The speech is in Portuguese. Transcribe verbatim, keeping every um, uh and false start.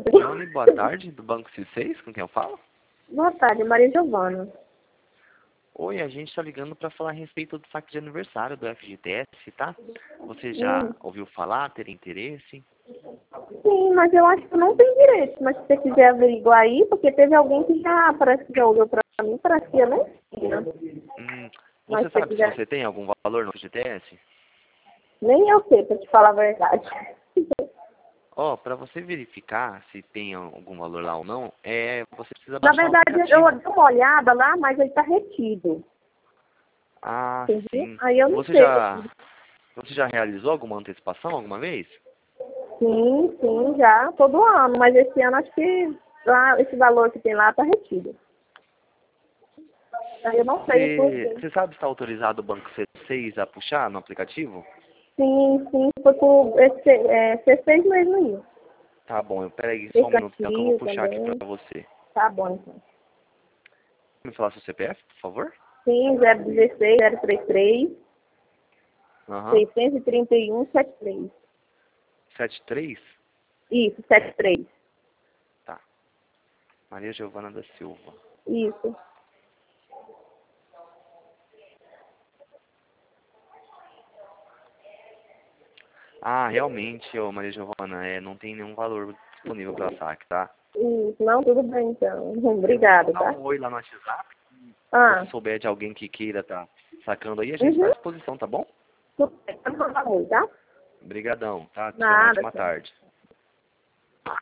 Rony, boa tarde, do Banco C seis, com quem eu falo? Boa tarde, Maria Giovana. Oi, a gente está ligando para falar a respeito do saque de aniversário do F G T S, tá? Você já Hum. ouviu falar, ter interesse? Sim, mas eu acho que não tem direito. Mas se você quiser averiguar aí, porque teve alguém que já parece que já olhou pra mim, parece que eu nem tinha. Hum, Mas você se você sabe se quiser, você tem algum valor no F G T S? nem eu sei, pra te falar a verdade. Ó, para você verificar se tem algum valor lá ou não, é, você precisa Na baixar o verdade, eu aplicativo. dei uma olhada lá, mas ele tá retido. Ah, Entendeu? sim. Aí eu não Você sei. já, você já realizou alguma antecipação alguma vez? Sim, sim, já, todo ano. Mas esse ano acho que lá, esse valor que tem lá tá retido. Aí eu não sei o Você, porquê. você sabe se está autorizado o Banco C seis a puxar no aplicativo? Sim, sim, foi por esse, é, C seis mesmo aí. Tá bom, eu peraí só um Esse minuto então que eu vou aqui puxar aqui também. pra você. Tá bom, então. Me falar seu C P F, por favor? Sim, zero dezesseis, zero trinta e três, Aham. seiscentos e trinta e um, setenta e três. setenta e três? Isso, setenta e três. Tá. Maria Giovana da Silva. Isso. Ah, realmente, ô Maria Giovana, é, não tem nenhum valor disponível para saque, tá? Isso. Não, tudo bem, então. Eu vou Obrigada, mandar tá? um oi lá no WhatsApp. Se Ah, você souber de alguém que queira tá sacando aí, a gente está à uhum. disposição, tá bom? Tudo bem. Pode mandar um, tá? Obrigadão, tá? Tenha uma Nada, ótima tchau. tarde.